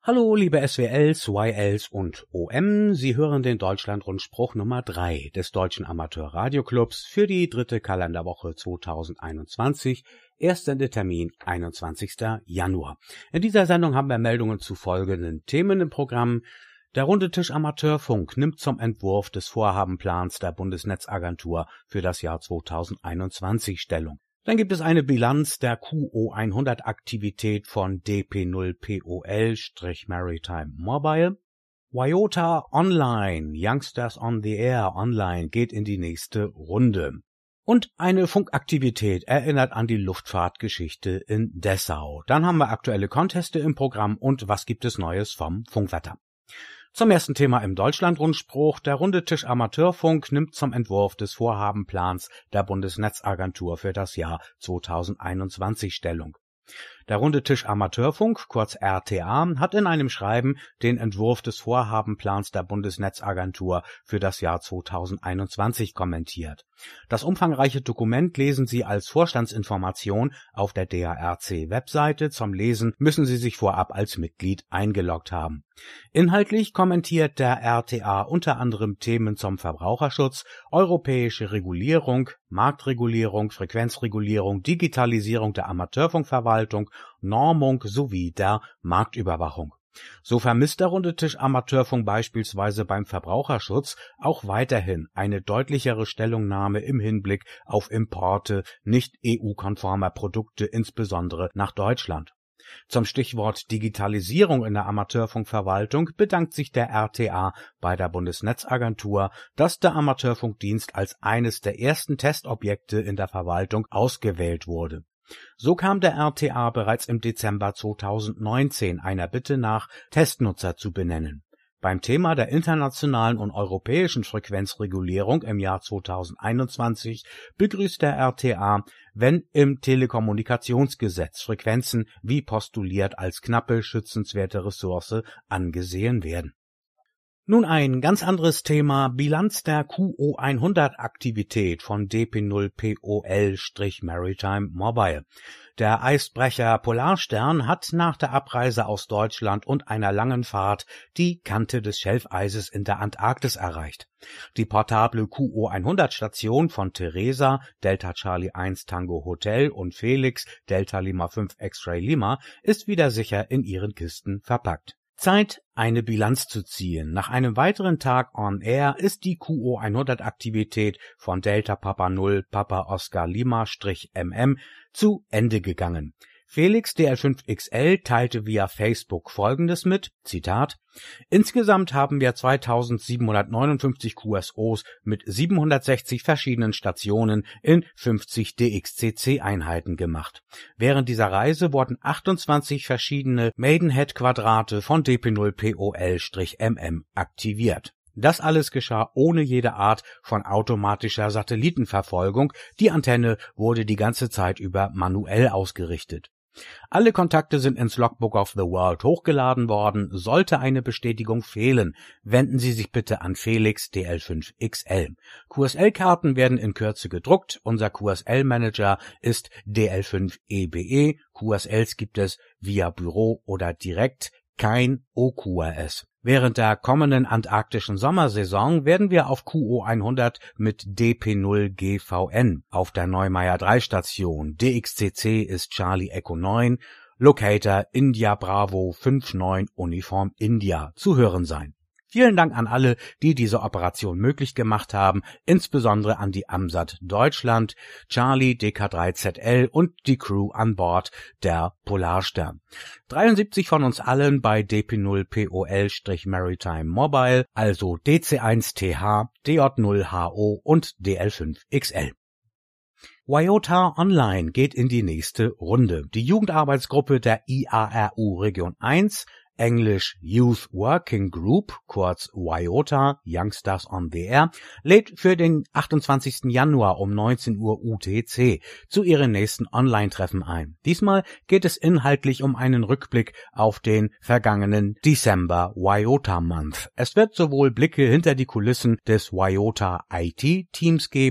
Hallo, liebe SWLs, YLs und OM, Sie hören den Deutschlandrundspruch Nummer 3 des Deutschen Amateur-Radio-Clubs für die 3. Kalenderwoche 2021, erster Termin 21. Januar. In dieser Sendung haben wir Meldungen zu folgenden Themen im Programm. Der Runde Tisch Amateurfunk nimmt zum Entwurf des Vorhabenplans der Bundesnetzagentur für das Jahr 2021 Stellung. Dann gibt es eine Bilanz der QO100-Aktivität von DP0POL-Maritime Mobile. Wayota Online, Youngsters on the Air Online, geht in die nächste Runde. Und eine Funkaktivität erinnert an die Luftfahrtgeschichte in Dessau. Dann haben wir aktuelle Conteste im Programm und was gibt es Neues vom Funkwetter. Zum ersten Thema im Deutschlandrundspruch. Der Runde Tisch Amateurfunk nimmt zum Entwurf des Vorhabenplans der Bundesnetzagentur für das Jahr 2021 Stellung. Der Runde Tisch Amateurfunk, kurz RTA, hat in einem Schreiben den Entwurf des Vorhabenplans der Bundesnetzagentur für das Jahr 2021 kommentiert. Das umfangreiche Dokument lesen Sie als Vorstandsinformation auf der DARC-Webseite. Zum Lesen müssen Sie sich vorab als Mitglied eingeloggt haben. Inhaltlich kommentiert der RTA unter anderem Themen zum Verbraucherschutz, europäische Regulierung, Marktregulierung, Frequenzregulierung, Digitalisierung der Amateurfunkverwaltung, Normung sowie der Marktüberwachung. So vermisst der Runde Tisch Amateurfunk beispielsweise beim Verbraucherschutz auch weiterhin eine deutlichere Stellungnahme im Hinblick auf Importe nicht EU-konformer Produkte, insbesondere nach Deutschland. Zum Stichwort Digitalisierung in der Amateurfunkverwaltung bedankt sich der RTA bei der Bundesnetzagentur, dass der Amateurfunkdienst als eines der ersten Testobjekte in der Verwaltung ausgewählt wurde. So kam der RTA bereits im Dezember 2019 einer Bitte nach, Testnutzer zu benennen. Beim Thema der internationalen und europäischen Frequenzregulierung im Jahr 2021 begrüßt der RTA, wenn im Telekommunikationsgesetz Frequenzen wie postuliert als knappe, schützenswerte Ressource angesehen werden. Nun ein ganz anderes Thema, Bilanz der QO100-Aktivität von DP0POL-Maritime Mobile. Der Eisbrecher Polarstern hat nach der Abreise aus Deutschland und einer langen Fahrt die Kante des Schelfeises in der Antarktis erreicht. Die portable QO100-Station von Theresa, Delta Charlie 1 Tango Hotel und Felix, Delta Lima 5 X-Ray Lima, ist wieder sicher in ihren Kisten verpackt. Zeit, eine Bilanz zu ziehen. Nach einem weiteren Tag on Air ist die QO100-Aktivität von Delta Papa 0 Papa Oscar Lima-MM zu Ende gegangen. Felix DL5XL teilte via Facebook Folgendes mit, Zitat: Insgesamt haben wir 2759 QSOs mit 760 verschiedenen Stationen in 50 DXCC-Einheiten gemacht. Während dieser Reise wurden 28 verschiedene Maidenhead-Quadrate von DP0POL-MM aktiviert. Das alles geschah ohne jede Art von automatischer Satellitenverfolgung. Die Antenne wurde die ganze Zeit über manuell ausgerichtet. Alle Kontakte sind ins Logbook of the World hochgeladen worden. Sollte eine Bestätigung fehlen, wenden Sie sich bitte an Felix DL5XL. QSL-Karten werden in Kürze gedruckt. Unser QSL-Manager ist DL5EBE. QSLs gibt es via Büro oder direkt, kein OQRS. Während der kommenden antarktischen Sommersaison werden wir auf QO100 mit DP0GVN auf der Neumeier 3 Station. DXCC ist Charlie Echo 9, Locator India Bravo 59 Uniform India zu hören sein. Vielen Dank an alle, die diese Operation möglich gemacht haben, insbesondere an die AMSAT Deutschland, Charlie DK3ZL und die Crew an Bord der Polarstern. 73 von uns allen bei DP0POL-Maritime Mobile, also DC1TH, DJ0HO und DL5XL. Wayota Online geht in die nächste Runde. Die Jugendarbeitsgruppe der IARU Region 1, Englisch Youth Working Group, kurz Wayota, Youngsters on the Air, lädt für den 28. Januar um 19 Uhr UTC zu ihren nächsten Online-Treffen ein. Diesmal geht es inhaltlich um einen Rückblick auf den vergangenen December Wayota Month. Es wird sowohl Blicke hinter die Kulissen des Wayota IT-Teams geben,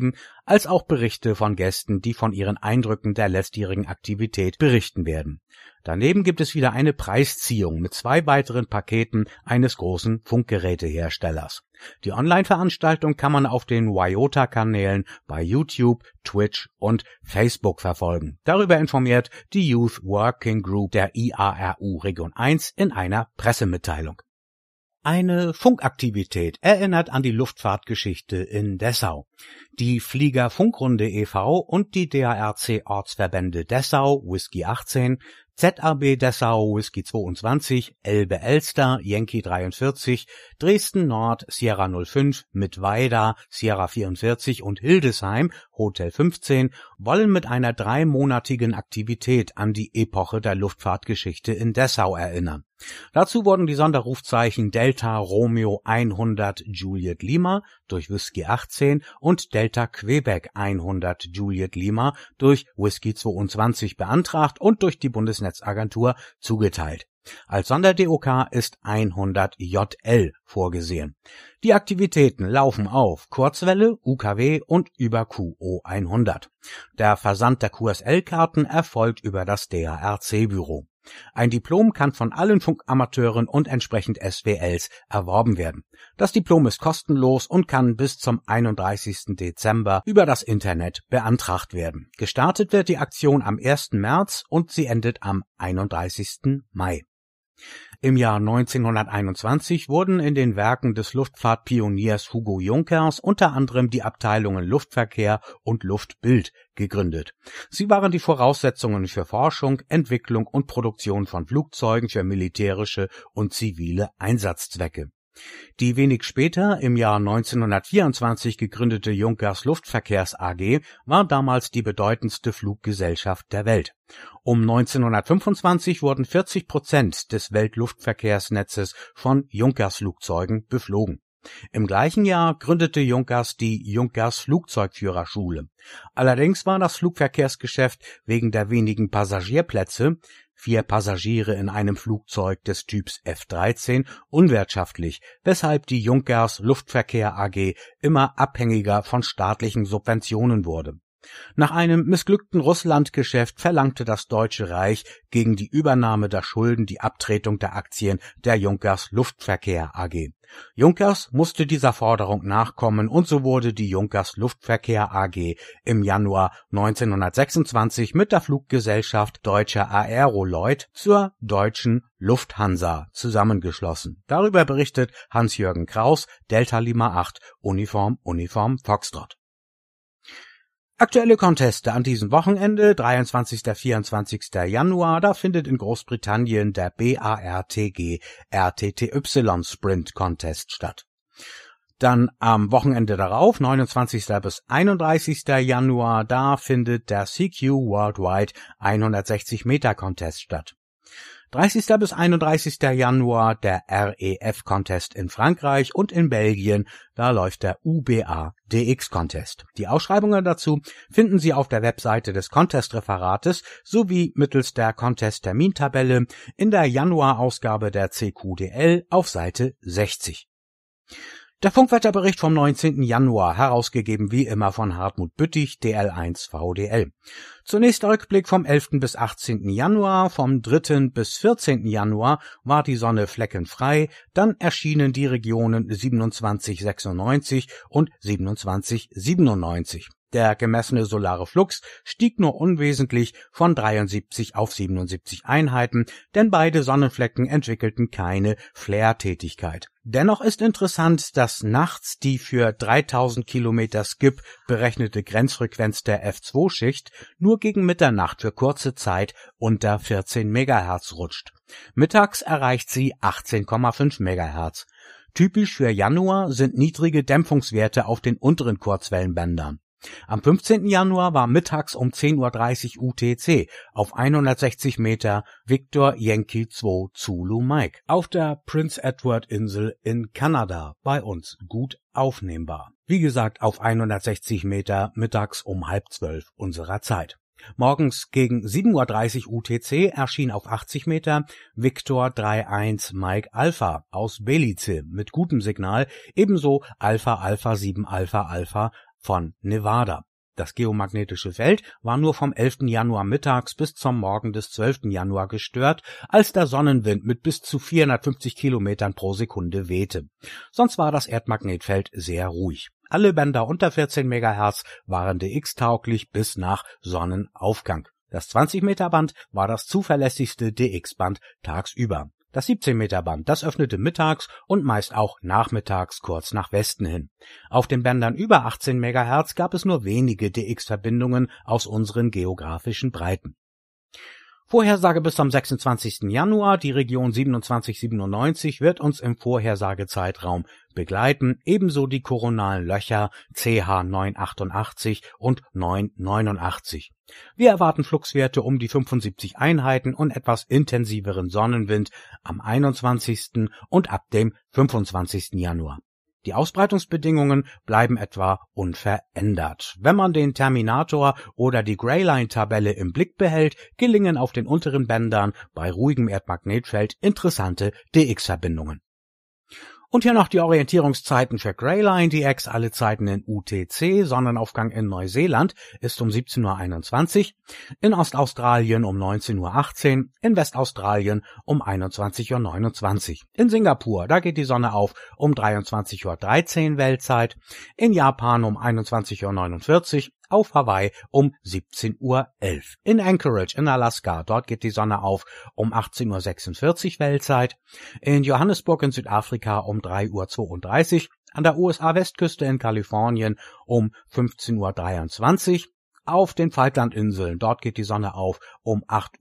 als auch Berichte von Gästen, die von ihren Eindrücken der letztjährigen Aktivität berichten werden. Daneben gibt es wieder eine Preisziehung mit 2 weiteren Paketen eines großen Funkgeräteherstellers. Die Online-Veranstaltung kann man auf den Waiota-Kanälen bei YouTube, Twitch und Facebook verfolgen. Darüber informiert die Youth Working Group der IARU Region 1 in einer Pressemitteilung. Eine Funkaktivität erinnert an die Luftfahrtgeschichte in Dessau. Die Fliegerfunkrunde e.V. und die DARC-Ortsverbände Dessau, Whisky 18, ZAB Dessau, Whisky 22, Elbe Elster, Yankee 43, Dresden Nord, Sierra 05, Mittweida, Sierra 44 und Hildesheim, Hotel 15, wollen mit einer 3-monatigen Aktivität an die Epoche der Luftfahrtgeschichte in Dessau erinnern. Dazu wurden die Sonderrufzeichen Delta Romeo 100 Juliet Lima durch Whisky 18 und Delta Quebec 100 Juliet Lima durch Whisky 22 beantragt und durch die Bundesnetzagentur zugeteilt. Als Sonder-DOK ist 100 JL vorgesehen. Die Aktivitäten laufen auf Kurzwelle, UKW und über QO 100. Der Versand der QSL-Karten erfolgt über das DARC-Büro. Ein Diplom kann von allen Funkamateuren und entsprechend SWLs erworben werden. Das Diplom ist kostenlos und kann bis zum 31. Dezember über das Internet beantragt werden. Gestartet wird die Aktion am 1. März und sie endet am 31. Mai. Im Jahr 1921 wurden in den Werken des Luftfahrtpioniers Hugo Junkers unter anderem die Abteilungen Luftverkehr und Luftbild gegründet. Sie waren die Voraussetzungen für Forschung, Entwicklung und Produktion von Flugzeugen für militärische und zivile Einsatzzwecke. Die wenig später, im Jahr 1924 gegründete Junkers Luftverkehrs AG war damals die bedeutendste Fluggesellschaft der Welt. Um 1925 wurden 40% des Weltluftverkehrsnetzes von Junkers-Flugzeugen beflogen. Im gleichen Jahr gründete Junkers die Junkers Flugzeugführerschule. Allerdings war das Flugverkehrsgeschäft wegen der wenigen Passagierplätze, 4 Passagiere in einem Flugzeug des Typs F-13, unwirtschaftlich, weshalb die Junkers Luftverkehr AG immer abhängiger von staatlichen Subventionen wurde. Nach einem missglückten Russlandgeschäft verlangte das Deutsche Reich gegen die Übernahme der Schulden die Abtretung der Aktien der Junkers Luftverkehr AG. Junkers musste dieser Forderung nachkommen und so wurde die Junkers Luftverkehr AG im Januar 1926 mit der Fluggesellschaft Deutscher Aeroloid zur Deutschen Lufthansa zusammengeschlossen. Darüber berichtet Hans-Jürgen Kraus, Delta Lima 8, Uniform Foxtrot. Aktuelle Conteste an diesem Wochenende, 23. 24. Januar, da findet in Großbritannien der BARTG RTTY Sprint Contest statt. Dann am Wochenende darauf, 29. bis 31. Januar, da findet der CQ Worldwide 160 Meter Contest statt. 30. bis 31. Januar der REF Contest in Frankreich und in Belgien, da läuft der UBA DX Contest. Die Ausschreibungen dazu finden Sie auf der Webseite des Contest-Referates sowie mittels der Contest-Termintabelle in der Januarausgabe der CQDL auf Seite 60. Der Funkwetterbericht vom 19. Januar, herausgegeben wie immer von Hartmut Büttig, DL1 VDL. Zunächst der Rückblick vom 11. bis 18. Januar, vom 3. bis 14. Januar war die Sonne fleckenfrei, dann erschienen die Regionen 2796 und 2797. Der gemessene solare Flux stieg nur unwesentlich von 73 auf 77 Einheiten, denn beide Sonnenflecken entwickelten keine Flare-Tätigkeit. Dennoch ist interessant, dass nachts die für 3000 Kilometer Skip berechnete Grenzfrequenz der F2-Schicht nur gegen Mitternacht für kurze Zeit unter 14 MHz rutscht. Mittags erreicht sie 18,5 MHz. Typisch für Januar sind niedrige Dämpfungswerte auf den unteren Kurzwellenbändern. Am 15. Januar war mittags um 10:30 Uhr UTC auf 160 Meter Victor Yankee 2 Zulu Mike auf der Prince Edward Insel in Kanada bei uns gut aufnehmbar. Wie gesagt, auf 160 Meter mittags um 11:30 unserer Zeit. Morgens gegen 7:30 Uhr UTC erschien auf 80 Meter Victor 31 Mike Alpha aus Belize mit gutem Signal, ebenso Alpha Alpha 7 Alpha Alpha von Nevada. Das geomagnetische Feld war nur vom 11. Januar mittags bis zum Morgen des 12. Januar gestört, als der Sonnenwind mit bis zu 450 Kilometern pro Sekunde wehte. Sonst war das Erdmagnetfeld sehr ruhig. Alle Bänder unter 14 MHz waren DX-tauglich bis nach Sonnenaufgang. Das 20-Meter-Band war das zuverlässigste DX-Band tagsüber. Das 17-Meter-Band, das öffnete mittags und meist auch nachmittags kurz nach Westen hin. Auf den Bändern über 18 MHz gab es nur wenige DX-Verbindungen aus unseren geografischen Breiten. Vorhersage bis zum 26. Januar, die Region 2797 wird uns im Vorhersagezeitraum begleiten, ebenso die koronalen Löcher CH 988 und 989. Wir erwarten Fluxwerte um die 75 Einheiten und etwas intensiveren Sonnenwind am 21. und ab dem 25. Januar. Die Ausbreitungsbedingungen bleiben etwa unverändert. Wenn man den Terminator oder die Greyline-Tabelle im Blick behält, gelingen auf den unteren Bändern bei ruhigem Erdmagnetfeld interessante DX-Verbindungen. Und hier noch die Orientierungszeiten für Greyline DX, alle Zeiten in UTC. Sonnenaufgang in Neuseeland ist um 17:21 Uhr, in Ostaustralien um 19:18 Uhr, in Westaustralien um 21:29 Uhr. In Singapur, da geht die Sonne auf um 23:13 Uhr Weltzeit, in Japan um 21:49 Uhr, auf Hawaii um 17:11 Uhr. In Anchorage in Alaska, dort geht die Sonne auf um 18:46 Uhr Weltzeit. In Johannesburg in Südafrika um 3:32 Uhr. An der USA-Westküste in Kalifornien um 15:23 Uhr. Auf den Falklandinseln, dort geht die Sonne auf um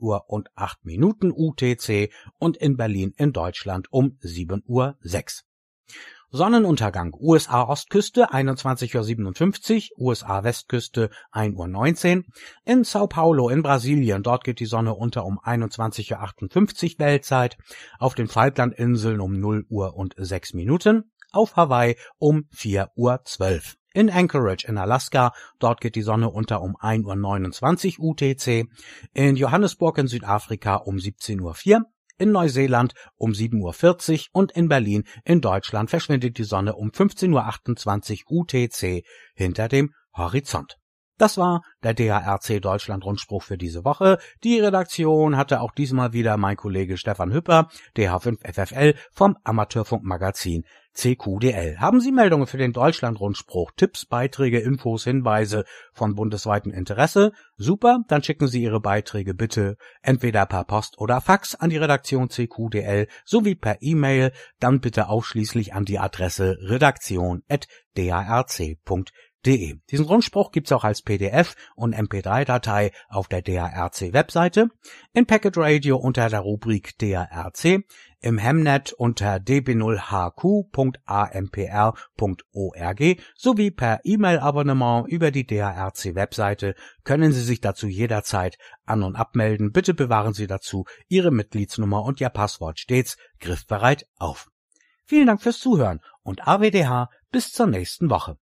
8:08 UTC und in Berlin in Deutschland um 7:06 Uhr. Sonnenuntergang USA-Ostküste 21:57 Uhr, USA-Westküste 1:19 Uhr. In Sao Paulo in Brasilien, dort geht die Sonne unter um 21:58 Uhr Weltzeit. Auf den Falklandinseln um 0:06 Auf Hawaii um 4:12 Uhr. In Anchorage in Alaska, dort geht die Sonne unter um 1:29 UTC. In Johannesburg in Südafrika um 17:04 Uhr. In Neuseeland um 7:40 Uhr und in Berlin in Deutschland verschwindet die Sonne um 15:28 UTC hinter dem Horizont. Das war der DARC Deutschland Rundspruch für diese Woche. Die Redaktion hatte auch diesmal wieder mein Kollege Stefan Hüpper, DH5FFL vom Amateurfunkmagazin CQDL. Haben Sie Meldungen für den Deutschland Rundspruch, Tipps, Beiträge, Infos, Hinweise von bundesweitem Interesse? Super, dann schicken Sie Ihre Beiträge bitte entweder per Post oder Fax an die Redaktion CQDL sowie per E-Mail, dann bitte ausschließlich an die Adresse redaktion@darc.de. Diesen Rundspruch gibt's auch als PDF und MP3-Datei auf der DARC-Webseite, in Packet Radio unter der Rubrik DARC, im Hemnet unter db0hq.ampr.org sowie per E-Mail-Abonnement über die DARC-Webseite können Sie sich dazu jederzeit an- und abmelden. Bitte bewahren Sie dazu Ihre Mitgliedsnummer und Ihr Passwort stets griffbereit auf. Vielen Dank fürs Zuhören und AWDH bis zur nächsten Woche.